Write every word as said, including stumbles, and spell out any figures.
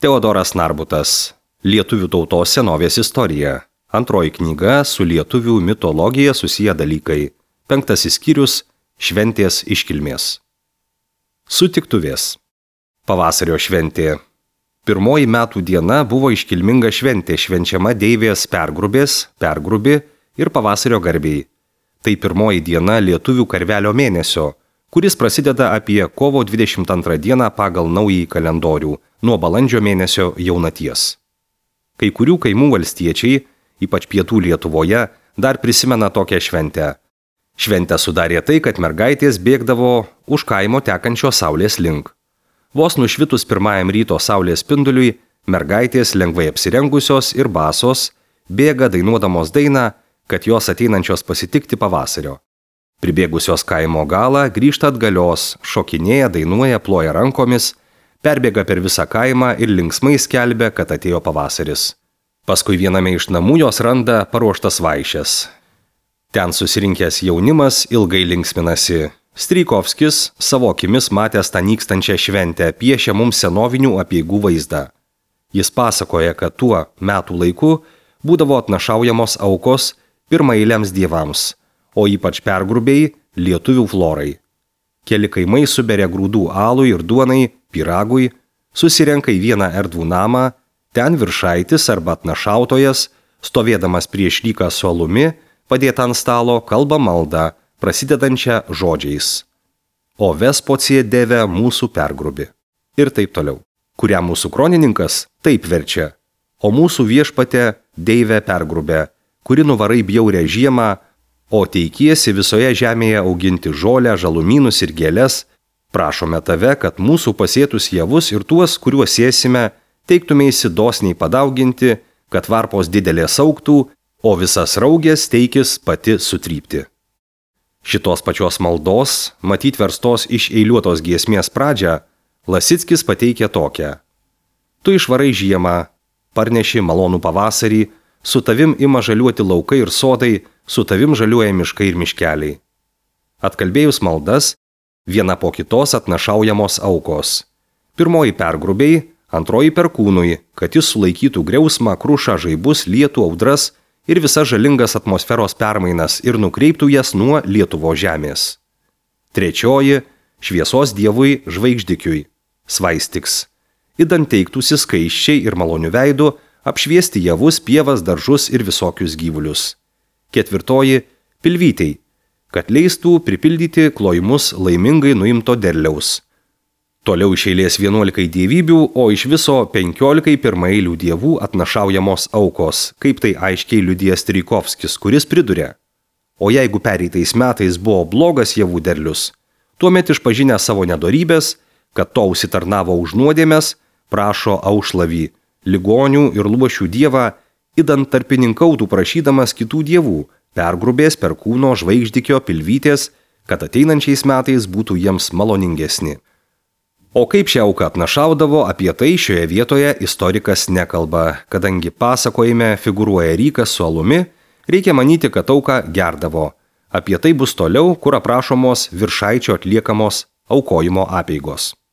Teodoras Narbutas. Lietuvių tautos senovės istorija. Antroji knyga su lietuvių mitologija susiję dalykai. Penktasis skyrius – šventės iškilmės. Sutiktuvės. Pavasario šventė. Pirmoji metų diena buvo iškilminga šventė švenčiama deivės pergrubės, pergrubi ir pavasario garbiai. Tai pirmoji diena lietuvių karvelio mėnesio, kuris prasideda apie kovo dvidešimt antrą dieną pagal naująjį kalendorių, nuo balandžio mėnesio jaunaties. Kai kurių kaimų valstiečiai, ypač pietų Lietuvoje, dar prisimena tokią šventę. Šventę sudarė tai, kad mergaitės bėgdavo už kaimo tekančios saulės link. Vos nušvitus pirmajam ryto saulės spinduliui, mergaitės lengvai apsirengusios ir basos bėga dainuodamos dainą, kad jos ateinančios pasitikti pavasario. Pribėgusios kaimo galą grįžta atgalios, šokinėja, dainuoja, ploja rankomis, perbėga per visą kaimą ir linksmai skelbia, kad atėjo pavasaris. Paskui viename iš namų jos randa paruoštas vaišes. Ten susirinkęs jaunimas ilgai linksminasi. Strijkovskis, savo akimis matęs tą nykstančią šventę, piešia mums senovinių apeigų vaizdą. Jis pasakoja, kad tuo metų laiku būdavo atnašaujamos aukos pirmaeiliams dievams, o ypač pergrubiai lietuvių florai. Keli kaimai suberia grūdų alui ir duonai, pyragui, susirenka į vieną erdvų namą, ten viršaitis arba atnašautojas, stovėdamas prieš ryką su alumi, padėtą ant stalo, kalba maldą, prasidedančią žodžiais. O vespocie deve mūsų pergrubi. Ir taip toliau. Kurią mūsų kronininkas taip verčia. O mūsų viešpate deive pergrubė, kuri nuvarai bjaurę žiemą, o teikiesi visoje žemėje auginti žolę, žalumynus ir gėles, prašome tave, kad mūsų pasėtus javus ir tuos, kuriuos sėsime, teiktumėsi dosniai padauginti, kad varpos didelės augtų, o visas raugės teikis pati sutrypti. Šitos pačios maldos, matyt verstos iš eiliuotos giesmės pradžią, Lasickis pateikė tokią. Tu išvarai žiemą, parneši malonų pavasarį, su tavim ima žaliuoti laukai ir sodai, su tavim žaliuoja miškai ir miškeliai. Atkalbėjus maldas, viena po kitos atnašaujamos aukos. Pirmoji pergrubiai, antroji perkūnui, kad jis sulaikytų griausmą, krušą, žaibus, lietų, audras ir visas žalingas atmosferos permainas ir nukreiptų jas nuo Lietuvo žemės. Trečioji – šviesos dievui žvaigždikiui, svaistiks, idant teiktųsi skaisčiai ir malonių veidų, apšviesti javus, pievas, daržus ir visokius gyvulius. Ketvirtoji – pilvytei, kad leistų pripildyti klojimus laimingai nuimto derliaus. Toliau iš eilės vienuolikai dievybių, o iš viso penkiolikai pirmaeilių dievų atnašaujamos aukos, kaip tai aiškiai liudija Strijkovskis, kuris priduria. O jeigu pereitais metais buvo blogas javų derlius, tuomet išpažinę savo nedorybės, kad to užsitarnavo už nuodėmes, prašo aušlavį, ligonių ir luošių dievą, idant tarpininkautų prašydamas kitų dievų, pergrubės, perkūno, žvaigždikio, pilvytės, kad ateinančiais metais būtų jiems maloningesni. O kaip šią auką atnašaudavo, apie tai šioje vietoje istorikas nekalba, kadangi pasakojime figūruoja rykas su alumi, reikia manyti, kad auką gerdavo. Apie tai bus toliau, kur aprašomos viršaičio atliekamos aukojimo apeigos.